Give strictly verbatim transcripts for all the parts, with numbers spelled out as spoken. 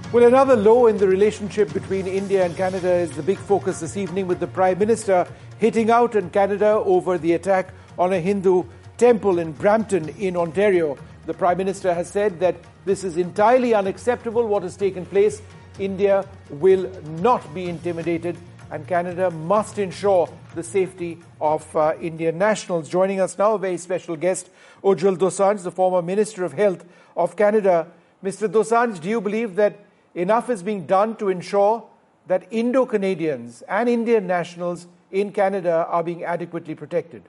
Well, another low in the relationship between India and Canada is the big focus this evening, with the Prime Minister hitting out in Canada over the attack on a Hindu temple in Brampton in Ontario. The Prime Minister has said that this is entirely unacceptable, what has taken place. India will not be intimidated, and Canada must ensure the safety of uh, Indian nationals. Joining us now, a very special guest, Ujjwal Dosanjh, the former Minister of Health of Canada. Mister Dosanjh, do you believe that enough is being done to ensure that Indo-Canadians and Indian nationals in Canada are being adequately protected?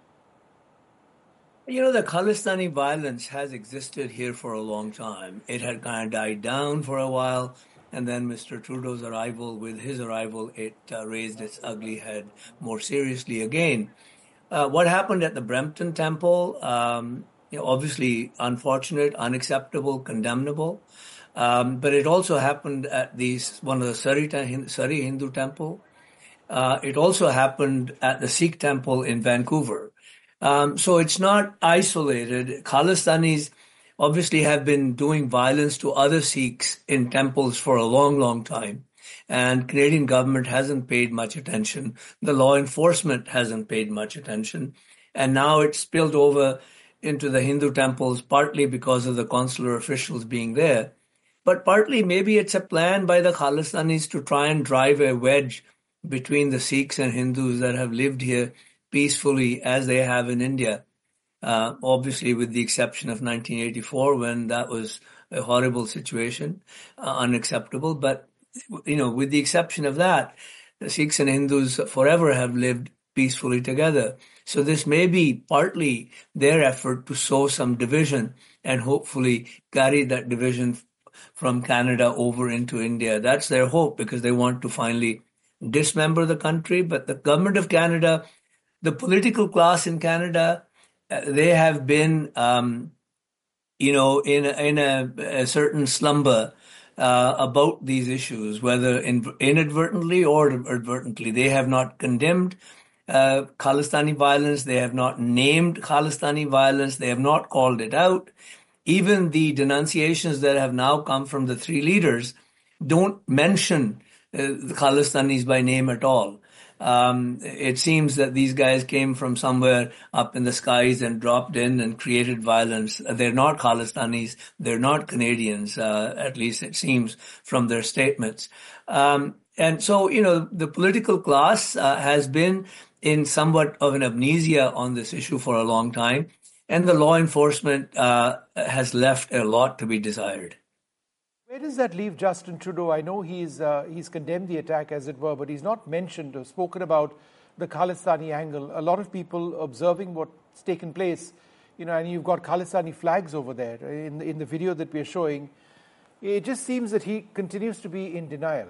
You know, the Khalistani violence has existed here for a long time. It had kind of died down for a while, and then Mister Trudeau's arrival, with his arrival, it uh, raised its ugly head more seriously again. Uh, what happened at the Brampton Temple, um, you know, obviously unfortunate, unacceptable, condemnable. Um, but it also happened at the, one of the Surrey, Surrey Hindu temple. Uh, it also happened at the Sikh temple in Vancouver. Um, so it's not isolated. Khalistanis obviously have been doing violence to other Sikhs in temples for a long, long time. And Canadian government hasn't paid much attention. The law enforcement hasn't paid much attention. And now it's spilled over into the Hindu temples, partly because of the consular officials being there. But partly maybe it's a plan by the Khalistanis to try and drive a wedge between the Sikhs and Hindus that have lived here peacefully as they have in India. Uh, obviously, with the exception of nineteen eighty-four, when that was a horrible situation, uh, unacceptable. But, you know, with the exception of that, the Sikhs and Hindus forever have lived peacefully together. So this may be partly their effort to sow some division and hopefully carry that division from Canada over into India. That's their hope, because they want to finally dismember the country. But the government of Canada, the political class in Canada, uh, they have been, um, you know, in a, in a, a certain slumber uh, about these issues, whether in, inadvertently or advertently. They have not condemned uh, Khalistani violence. They have not named Khalistani violence. They have not called it out. Even the denunciations that have now come from the three leaders don't mention uh, the Khalistanis by name at all. Um, it seems that these guys came from somewhere up in the skies and dropped in and created violence. They're not Khalistanis. They're not Canadians, uh, at least it seems from their statements. Um, and so, you know, the political class uh, has been in somewhat of an amnesia on this issue for a long time. And the law enforcement uh, has left a lot to be desired. Where does that leave Justin Trudeau? I know he's uh, he's condemned the attack, as it were, but he's not mentioned or spoken about the Khalistani angle. A lot of people observing what's taken place, you know, and you've got Khalistani flags over there in, in the video that we're showing. It just seems that he continues to be in denial.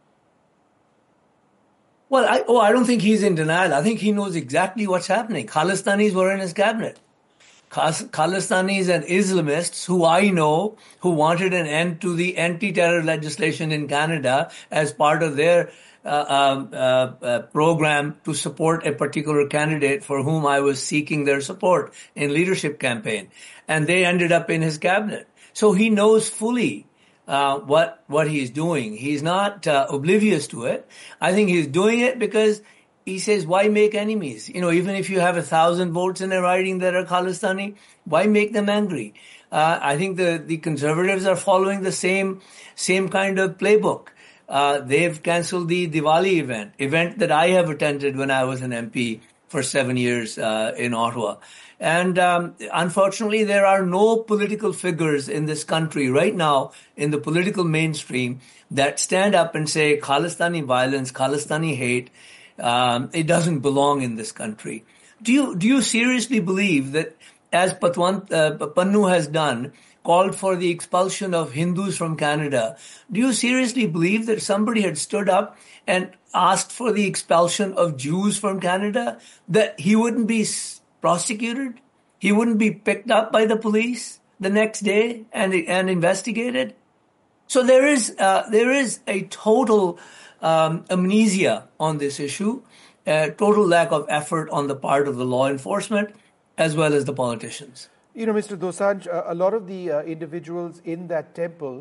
Well, I, oh, I don't think he's in denial. I think he knows exactly what's happening. Khalistanis were in his cabinet. Khalistanis and Islamists, who I know, who wanted an end to the anti-terror legislation in Canada as part of their uh, uh, uh, program to support a particular candidate for whom I was seeking their support in leadership campaign. And they ended up in his cabinet. So he knows fully uh, what what he's doing. He's not uh, oblivious to it. I think he's doing it because he says, why make enemies? You know, even if you have a thousand votes in a riding that are Khalistani, why make them angry? Uh, I think the, the Conservatives are following the same same kind of playbook. Uh, they've cancelled the Diwali event, event that I have attended when I was an M P for seven years uh, in Ottawa. And um, unfortunately, there are no political figures in this country right now in the political mainstream that stand up and say Khalistani violence, Khalistani hate, Um, it doesn't belong in this country. Do you do you seriously believe that, as Patwant, uh, Pannu has done, called for the expulsion of Hindus from Canada, do you seriously believe that somebody had stood up and asked for the expulsion of Jews from Canada, that he wouldn't be prosecuted, he wouldn't be picked up by the police the next day and and investigated? So there is uh, there is a total Um, amnesia on this issue, uh, total lack of effort on the part of the law enforcement as well as the politicians. You know, Mister Dosanjh, uh, a lot of the uh, individuals in that temple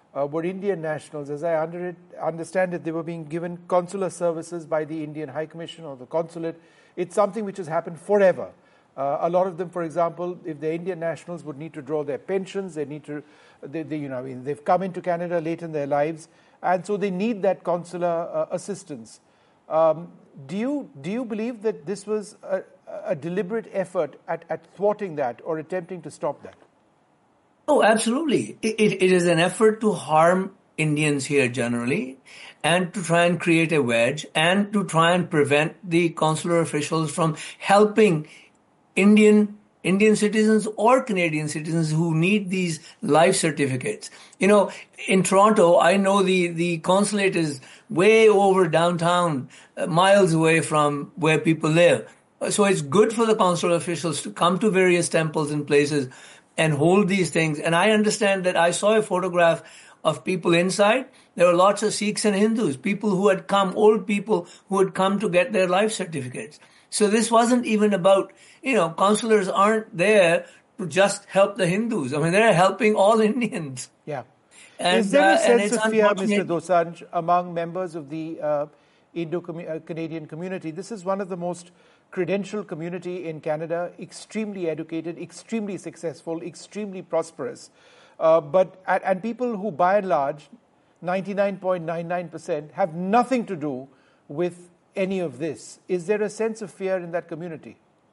uh, were Indian nationals. As I under it, understand it, they were being given consular services by the Indian High Commission or the consulate. It's something which has happened forever. Uh, a lot of them, for example, if they're Indian nationals, would need to draw their pensions. They need to, they, they, you know, I mean, they've come into Canada late in their lives, and so they need that consular uh, assistance. Um, do you do you believe that this was a, a deliberate effort at, at thwarting that or attempting to stop that? Oh, absolutely. It, it, it is an effort to harm Indians here generally, and to try and create a wedge, and to try and prevent the consular officials from helping Indian Indian citizens or Canadian citizens who need these life certificates. You know, in Toronto, I know the, the consulate is way over downtown, uh, miles away from where people live. So it's good for the consular officials to come to various temples and places and hold these things. And I understand that I saw a photograph of people inside. There were lots of Sikhs and Hindus, people who had come, old people who had come to get their life certificates. So this wasn't even about, you know, consulars aren't there to just help the Hindus. I mean, they're helping all Indians. Yeah. And, is there a uh, sense of fear, Mister Dosanjh, among members of the uh, Indo-Canadian community? This is one of the most credentialed community in Canada, extremely educated, extremely successful, extremely prosperous. Uh, but and, and people who, by and large, ninety-nine point nine nine percent, have nothing to do with any of this. Is there a sense of fear in that community?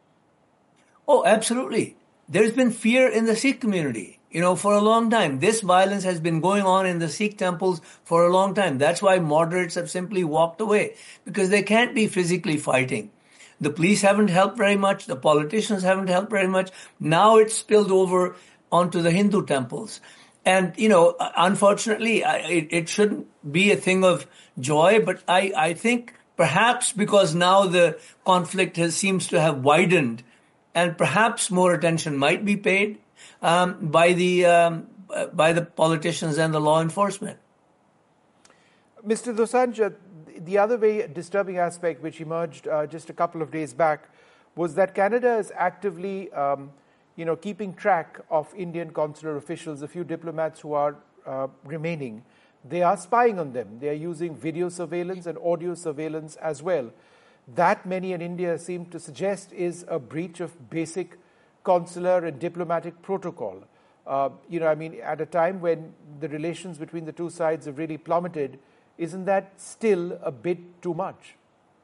Oh, absolutely. There's been fear in the Sikh community, you know, for a long time. This violence has been going on in the Sikh temples for a long time. That's why moderates have simply walked away, because they can't be physically fighting. The police haven't helped very much. The politicians haven't helped very much. Now it's spilled over onto the Hindu temples. And, you know, unfortunately, it, it shouldn't be a thing of joy, but I, I think perhaps because now the conflict has, seems to have widened, and perhaps more attention might be paid um, by the um, by the politicians and the law enforcement. Mister Dosanjh, the other very disturbing aspect which emerged uh, just a couple of days back was that Canada is actively, um, you know, keeping track of Indian consular officials. A few diplomats who are uh, remaining, they are spying on them. They are using video surveillance and audio surveillance as well. That, many in India seem to suggest, is a breach of basic consular and diplomatic protocol. Uh, you know, I mean, at a time when the relations between the two sides have really plummeted, isn't that still a bit too much?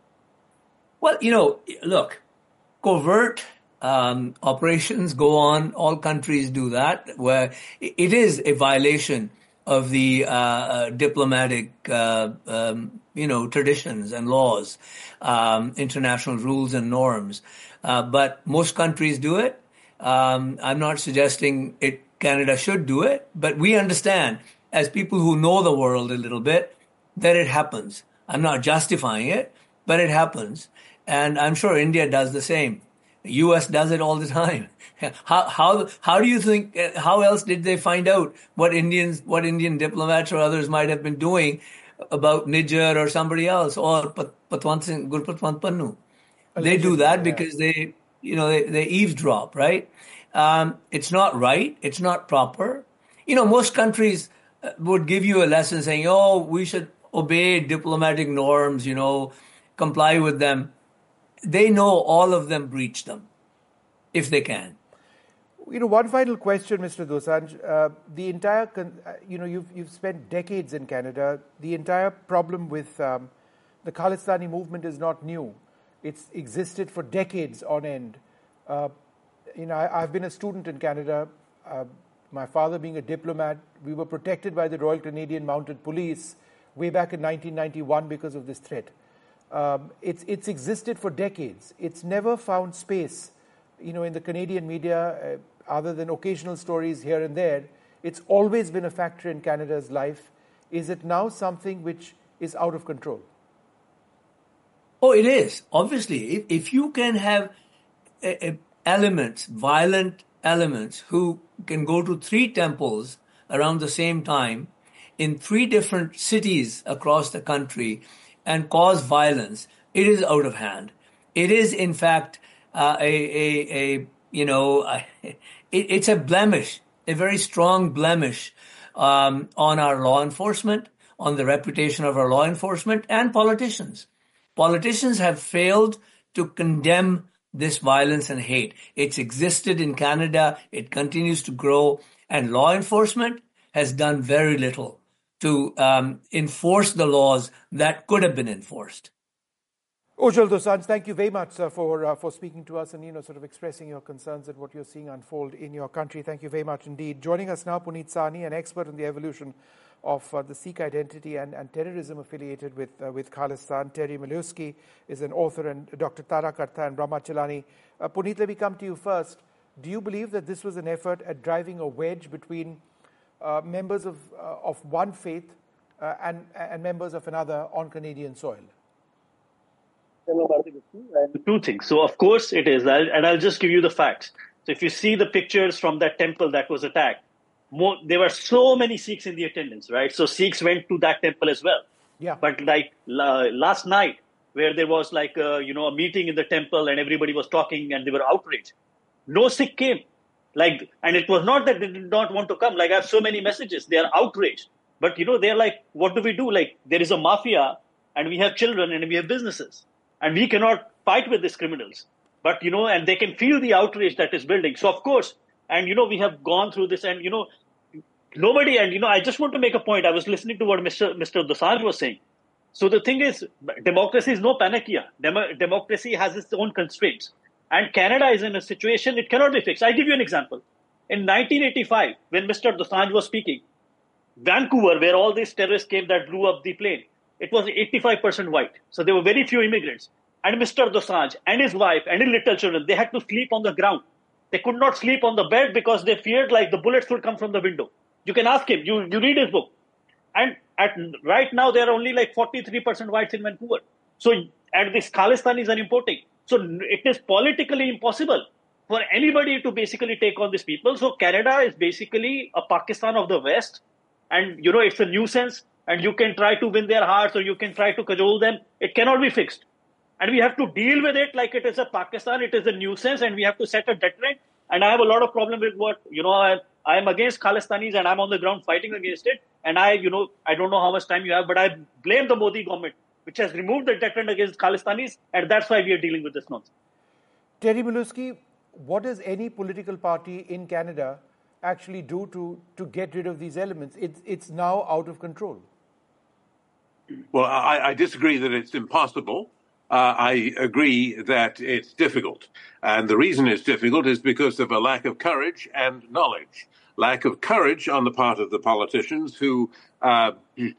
Well, you know, look, covert um, operations go on. All countries do that, where it is a violation of the uh, uh, diplomatic, uh, um, you know, traditions and laws, um, international rules and norms. Uh, but most countries do it. Um, I'm not suggesting it. Canada should do it, but we understand, as people who know the world a little bit, that it happens. I'm not justifying it, but it happens. And I'm sure India does the same. The U S does it all the time. How how how do you think? How else did they find out what Indians, what Indian diplomats or others might have been doing about Niger or somebody else, or Patwant Singh, Gurpatwant Pannu? They do that because they, you know, they, they eavesdrop, right? Um, it's not right. It's not proper. You know, most countries would give you a lesson saying, "Oh, we should obey diplomatic norms. You know, comply with them." They know all of them breach them, if they can. You know, one final question, Mister Dosanjh. Uh, the entire, con- uh, you know, you've you've spent decades in Canada. The entire problem with um, the Khalistani movement is not new. It's existed for decades on end. Uh, you know, I, I've been a student in Canada. Uh, my father being a diplomat, we were protected by the Royal Canadian Mounted Police way back in nineteen ninety-one because of this threat. Um, it's it's existed for decades. It's never found space, you know, in the Canadian media, uh, other than occasional stories here and there. It's always been a factor in Canada's life. Is it now something which is out of control? Oh, it is. Obviously, if, if you can have a, a elements, violent elements, who can go to three temples around the same time in three different cities across the country and cause violence, it is out of hand. It is, in fact, uh, a, a, a, you know, a, it, it's a blemish, a very strong blemish um, on our law enforcement, on the reputation of our law enforcement, and politicians. Politicians have failed to condemn this violence and hate. It's existed in Canada, it continues to grow, and law enforcement has done very little to um, enforce the laws that could have been enforced. Ujjwal Dosanjh, thank you very much, sir, for uh, for speaking to us and, you know, sort of expressing your concerns at what you're seeing unfold in your country. Thank you very much indeed. Joining us now, Puneet Sahni, an expert in the evolution of uh, the Sikh identity and, and terrorism affiliated with uh, with Khalistan. Terry Milewski is an author, and Doctor Tara Karta and Brahma Chelani. Uh, Puneet, let me come to you first. Do you believe that this was an effort at driving a wedge between uh, members of uh, of one faith uh, and and members of another on Canadian soil? Two things. So, of course, it is. I'll, and I'll just give you the facts. So, if you see the pictures from that temple that was attacked, more, there were so many Sikhs in the attendance, right? So, Sikhs went to that temple as well. Yeah. But like uh, last night, where there was like, a, you know, a meeting in the temple and everybody was talking and they were outraged, no Sikh came. Like, and it was not that they did not want to come. Like, I have so many messages. They are outraged. But, you know, they're like, what do we do? Like, there is a mafia and we have children and we have businesses. And we cannot fight with these criminals. But, you know, and they can feel the outrage that is building. So, of course, and, you know, we have gone through this and, you know, nobody, and, you know, I just want to make a point. I was listening to what Mister Mister Dosanjh was saying. So the thing is, democracy is no panacea. Dem- democracy has its own constraints. And Canada is in a situation, it cannot be fixed. I'll give you an example. In nineteen eighty-five, when Mister Dosanjh was speaking, Vancouver, where all these terrorists came that blew up the plane, it was eighty-five percent white. So there were very few immigrants. And Mister Dosanjh and his wife and his little children, they had to sleep on the ground. They could not sleep on the bed because they feared like the bullets would come from the window. You can ask him. You, you read his book. And at right now, there are only like forty-three percent whites in Vancouver. So, and these Khalistanis are importing. So it is politically impossible for anybody to basically take on these people. So Canada is basically a Pakistan of the West. And, you know, it's a nuisance. And you can try to win their hearts or you can try to cajole them. It cannot be fixed. And we have to deal with it like it is a Pakistan. It is a nuisance and we have to set a deterrent. And I have a lot of problem with what, you know, I, I am against Khalistanis and I'm on the ground fighting against it. And I, you know, I don't know how much time you have, but I blame the Modi government, which has removed the deterrent against Khalistanis. And that's why we are dealing with this nonsense. Terry Milewski, what does any political party in Canada actually do to, to get rid of these elements? It's, it's now out of control. Well, I, I disagree that it's impossible. Uh, I agree that it's difficult. And the reason it's difficult is because of a lack of courage and knowledge. Lack of courage on the part of the politicians who uh,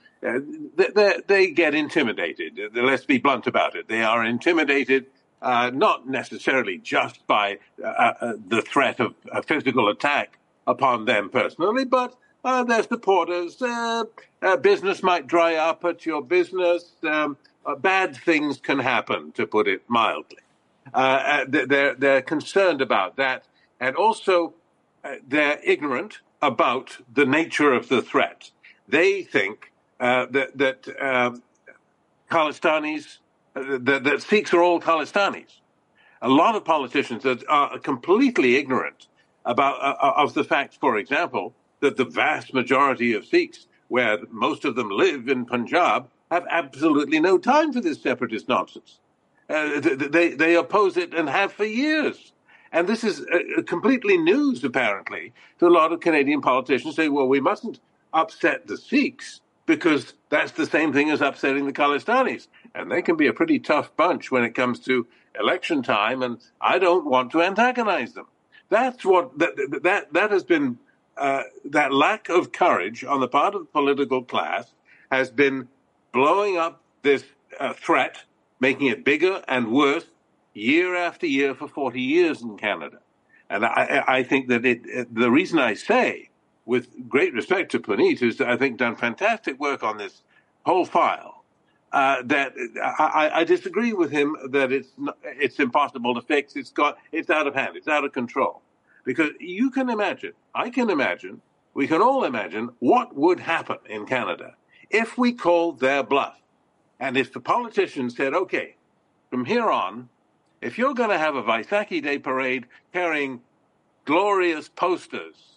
they, they get intimidated. Let's be blunt about it. They are intimidated uh, not necessarily just by uh, uh, the threat of a physical attack upon them personally, but Uh, their supporters, uh, uh, business might dry up at your business. Um, uh, bad things can happen, to put it mildly. Uh, they're, they're concerned about that. And also, uh, they're ignorant about the nature of the threat. They think uh, that, that uh, Khalistanis, uh, that, that Sikhs are all Khalistanis. A lot of politicians are, are completely ignorant about uh, of the fact, for example, that the vast majority of Sikhs, where most of them live in Punjab, have absolutely no time for this separatist nonsense. Uh, they, they oppose it and have for years. And this is uh, completely news, apparently, to a lot of Canadian politicians say, well, we mustn't upset the Sikhs because that's the same thing as upsetting the Khalistanis. And they can be a pretty tough bunch when it comes to election time, and I don't want to antagonize them. That's what, that, that, that has been... Uh, that lack of courage on the part of the political class has been blowing up this uh, threat, making it bigger and worse year after year for forty years in Canada. And I, I think that it, it, the reason I say, with great respect to Puneet, who's, I think, done fantastic work on this whole file, uh, that I, I disagree with him that it's not, it's impossible to fix. It's got it's out of hand. It's out of control. Because you can imagine, I can imagine, we can all imagine what would happen in Canada if we called their bluff. And if the politicians said, okay, from here on, if you're going to have a Vaisakhi Day parade carrying glorious posters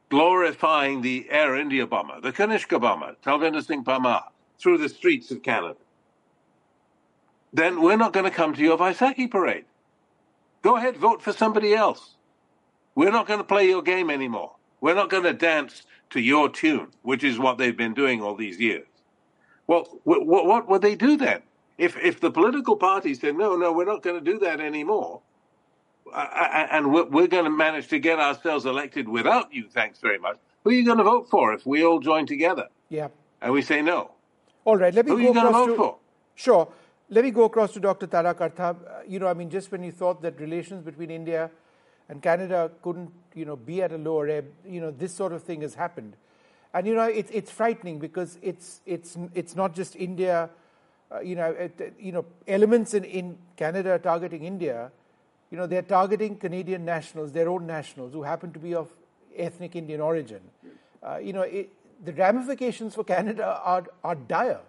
glorifying the Air India bomber, the Kanishka bomber, Talvinder Singh Parmar, through the streets of Canada, then we're not going to come to your Vaisakhi parade. Go ahead, vote for somebody else. We're not going to play your game anymore. We're not going to dance to your tune, which is what they've been doing all these years. Well, what, what would they do then? If if the political parties said, no, no, we're not going to do that anymore, uh, and we're, we're going to manage to get ourselves elected without you, thanks very much, who are you going to vote for if we all join together? Yeah. And we say no. All right, let me who go are you going to vote to, for? Sure. Let me go across to Doctor Tarak Arthab. Uh, you know, I mean, just when you thought that relations between India and Canada couldn't, you know, be at a lower ebb, you know, this sort of thing has happened. And, you know, it's it's frightening because it's it's it's not just India, uh, you know, it, you know, elements in, in Canada targeting India, you know, they're targeting Canadian nationals, their own nationals, who happen to be of ethnic Indian origin. Uh, you know, it, the ramifications for Canada are are dire.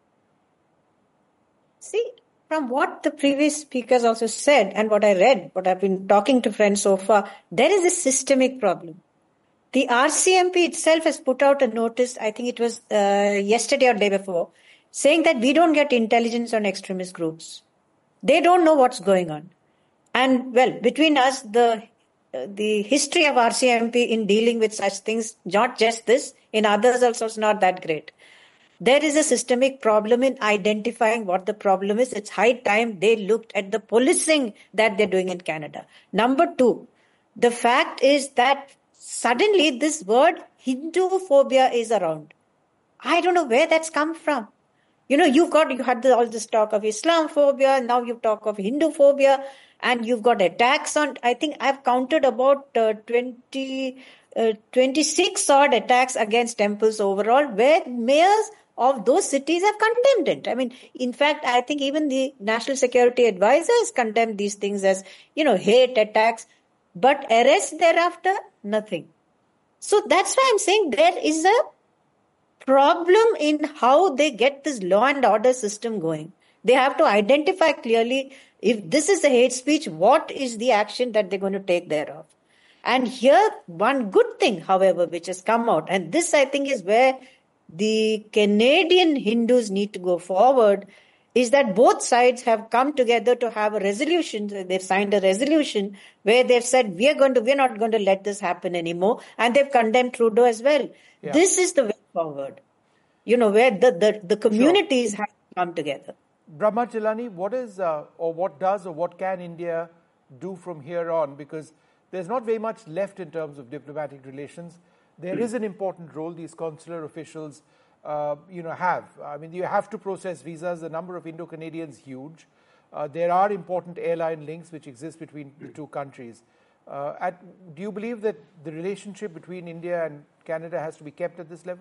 See, from what the previous speakers also said and what I read, what I've been talking to friends so far, there is a systemic problem. The R C M P itself has put out a notice, I think it was uh, yesterday or day before, saying that we don't get intelligence on extremist groups. They don't know what's going on. And, well, between us, the uh, the history of R C M P in dealing with such things, not just this, in others also is not that great. There is a systemic problem in identifying what the problem is. It's high time they looked at the policing that they're doing in Canada. Number two, the fact is that suddenly this word Hindu-phobia is around. I don't know where that's come from. You know, you've got, you had the, all this talk of Islamophobia, now you talk of Hindu-phobia, and you've got attacks on, I think I've counted about uh, twenty, uh, twenty-six odd attacks against temples overall, where mayors of those cities have condemned it. I mean, in fact, I think even the National Security Advisor has condemned these things as, you know, hate attacks, but arrest thereafter, nothing. So that's why I'm saying there is a problem in how they get this law and order system going. They have to identify clearly, if this is a hate speech, what is the action that they're going to take thereof. And here, one good thing, however, which has come out, and this I think is where the Canadian Hindus need to go forward, is that both sides have come together to have a resolution. They've signed a resolution where they've said, we are going to, we're not going to let this happen anymore. And they've condemned Trudeau as well. Yeah. This is the way forward, you know, where the, the, the communities sure. have come together. Brahma Chilani, what is, uh, or what does, or what can India do from here on? Because there's not very much left in terms of diplomatic relations. There is an important role these consular officials, uh, you know, have. I mean, you have to process visas. The number of Indo-Canadians huge. Uh, there are important airline links which exist between the two countries. Uh, at, do you believe that the relationship between India and Canada has to be kept at this level?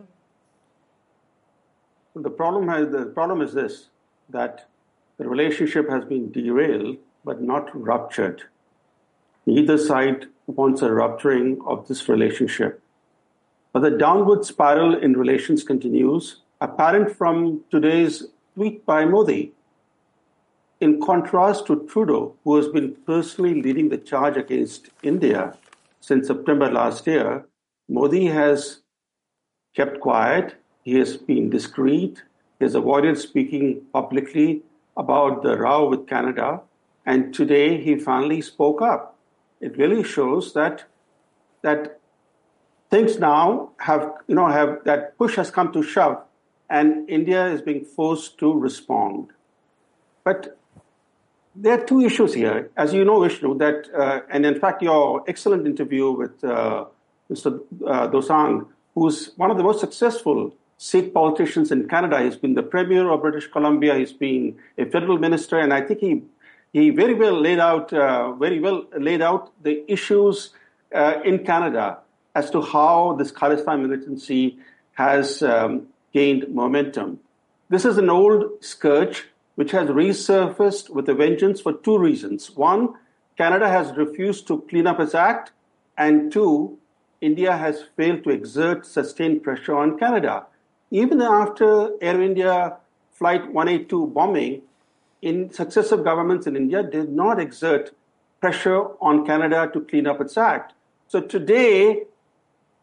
Well, the problem has, the problem is this, that the relationship has been derailed but not ruptured. Neither side wants a rupturing of this relationship. But the downward spiral in relations continues, apparent from today's tweet by Modi. In contrast to Trudeau, who has been personally leading the charge against India since September last year, Modi has kept quiet, he has been discreet, he has avoided speaking publicly about the row with Canada, and today he finally spoke up. It really shows that that things now have, you know, have that push has come to shove, and India is being forced to respond. But there are two issues here, as you know, Vishnu. That uh, and in fact, your excellent interview with uh, Mister Uh, Dosang, who's one of the most successful Sikh politicians in Canada. He's been the Premier of British Columbia. He's been a federal minister, and I think he he very well laid out uh, very well laid out the issues uh, in Canada as to how this Khalistan militancy has um, gained momentum. This is an old scourge which has resurfaced with a vengeance for two reasons. One, Canada has refused to clean up its act, and two, India has failed to exert sustained pressure on Canada. Even after Air India Flight one eighty-two bombing, in successive governments in India did not exert pressure on Canada to clean up its act. So today,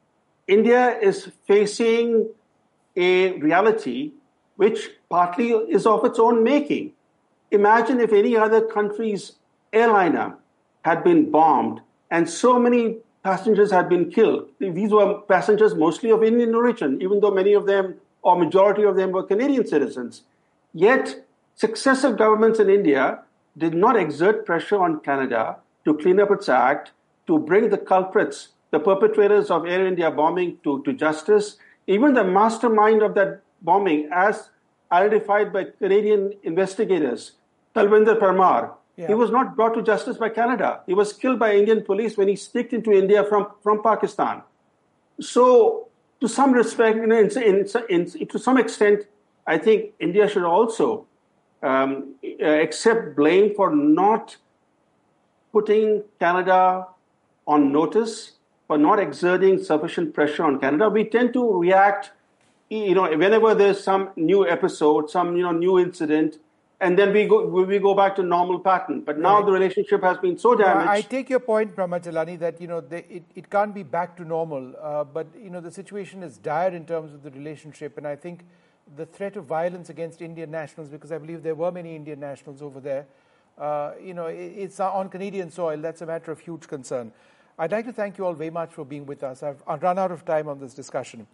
India is facing a reality which partly is of its own making. Imagine if any other country's airliner had been bombed and so many passengers had been killed. These were passengers mostly of Indian origin, even though many of them, or majority of them, were Canadian citizens. Yet, successive governments in India did not exert pressure on Canada to clean up its act, to bring the culprits, the perpetrators of Air India bombing, to, to justice. Even the mastermind of that bombing, as identified by Canadian investigators, Talvinder Parmar, yeah. he was not brought to justice by Canada. He was killed by Indian police when he sneaked into India from, from Pakistan. So, to some respect, you know, in, in, in, to some extent, I think India should also um, accept blame for not putting Canada on notice, for not exerting sufficient pressure on Canada. We tend to react, you know, whenever there's some new episode, some, you know, new incident, and then we go we go back to normal pattern. But now right. the relationship has been so damaged. I take your point, Brahmachalani, that, you know, they, it, it can't be back to normal. Uh, but, you know, the situation is dire in terms of the relationship. And I think the threat of violence against Indian nationals, because I believe there were many Indian nationals over there, uh, you know, it, it's on Canadian soil. That's a matter of huge concern. I'd like to thank you all very much for being with us. I've, I've run out of time on this discussion.